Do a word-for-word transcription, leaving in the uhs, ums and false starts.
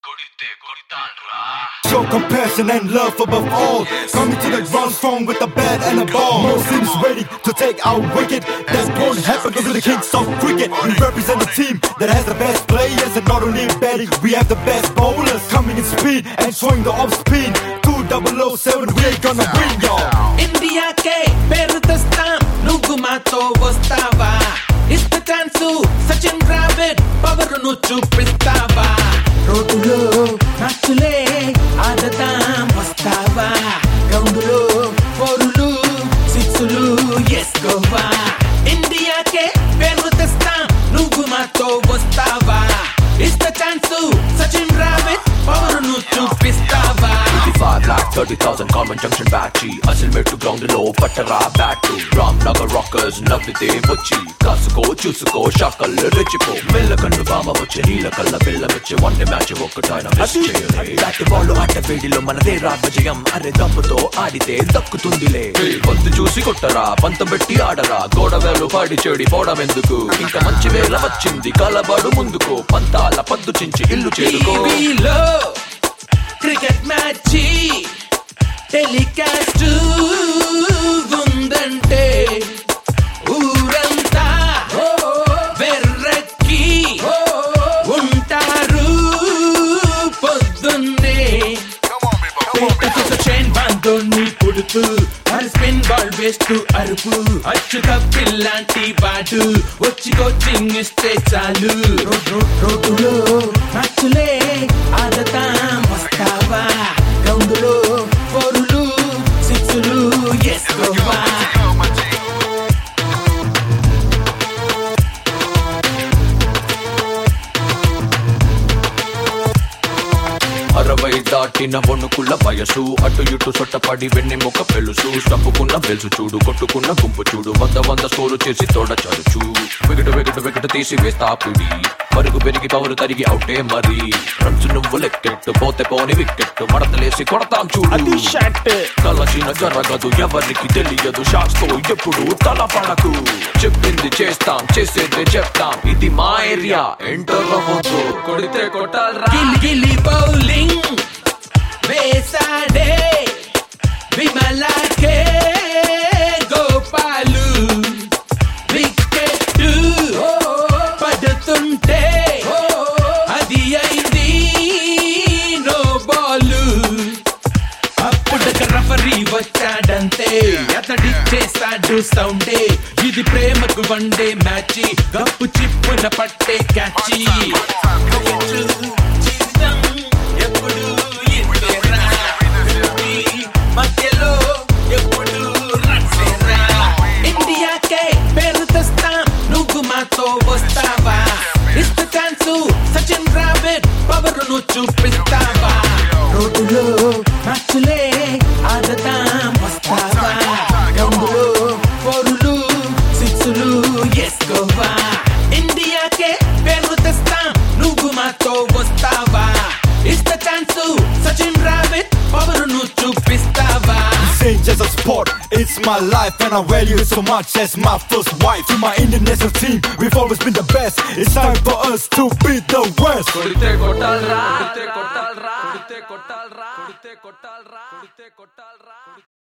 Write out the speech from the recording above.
Show compassion and love above all. Coming to the ground strong with a bat and a ball. Muslims ready to take our wicket. That's won't happen because we're the kings of cricket. We represent the team that has the best players, and not only in batting, we have the best bowlers. Coming in speed and showing the off speed. two thousand seven, we ain't gonna win, y'all. India ke peru testam, nugu mato vastava. Ista chance, Sachin Dravid, power nu chupistava. Rodulo, nachule, adatam vastava. Groundulo, forulu, sixulu, yes gova. India ke peru testam, nugu mato vastava. Ista chance, Sachin Dravid, power nu chupistava. Five lakh thirty thousand common junction battery. Asil made to ground low, Patara bat to Ramnagar Rockers, Navite Vuchi, Kasuko, Chusuko, Shakal, Richipo, Millakandu Bama Vuchi, Nilakalla, Villa Vuchi, one day match of Okatana, That follow at the video, Manade Rabajam, Aredaputo, Adite, Dakutundile, Pontu Jusi Kotara, Pantabetti Adara, Goda Velu Party Chedi, Poda Menduku, Inka Manchive Lavachindi, Kalabadu Munduko, Pantala, Pantu Chinchi, Illu Cheduko. Cricket match telecast undante uranta verrakki untaru poddunne pettu chain bandoni pudutu ar spin ball waste arupu achuka pillanti vaadu vachi coaching iste chalu rodulo matchule adatam vastava groundulo forulu sixulu yes gova. అరవై దాటిన వణుకుల వయసు అటు ఇటు సొట్టపడి వెన్నె మొక్క పెలుసు స్టంపుకున్న వెలుసు చూడు కొట్టుకున్న గుంపు చూడు వంద వంద స్కోరు చేసి తోడ చరుచు వికట వికట వికట తీసి వేస్తా పిడి పరుగు పెరిగి పవరు తరిగి అవుటే మరి రన్స్ నువ్వు లెక్కెట్టు పోతే పోని వికెట్ మడతలేసి కొడతాం చూడు కలచిన జరగదు ఎవరికి తెలియదు షాట్స్ తో ఎప్పుడు తల పడకు చెప్పింది చేస్తాం చేసేదే చెప్తాం ఇది మా ఏరియా ఎంటర్ అవ్వద్దు కొడితే కొట్టాలరా. గిల్లి గిల్లి బౌలింగ్ వేసాడే విమలాకే గోపాలు వికెట్ పడుతుంటే అది అయింది నో బాలు. అప్పుడు రఫరీ వచ్చాడంతే అతడి చేశాడు సౌండే ఇది ప్రేమకు వన్డే మ్యాచ్ గప్పు చిప్పున పట్టే క్యాచి. ఎప్పుడు మధ్యలో ఎప్పుడు ఇండియాకే పేరు తెస్తాం నువ్వు మాతో వస్తావా. ఇస్త ఛాన్స్ సచిన్ ద్రావిడ్ పవర్ ను చూపిస్తావా. రోడ్డులో మ్యాచ్లే ఆడతాం వస్తావా. గ్రౌండులో ఫోరులు సిక్సులు ఎస్ గోవా. ఇండియాకే పేరు తెస్తాం నువ్వు మాతో వస్తావా. ఇస్త ఛాన్స్ సచిన్ ద్రావిడ్ పవర్ ను చూపిస్తావా. This ain't just a sport, it's my life, and I value it so much as my first wife. To my Indian national team, we've always been the best. It's time for us to beat the West. కొడితే కొట్టాలరా కొడితే కొట్టాలరా కొడితే కొట్టాలరా కొడితే కొట్టాలరా కొడితే కొట్టాలరా.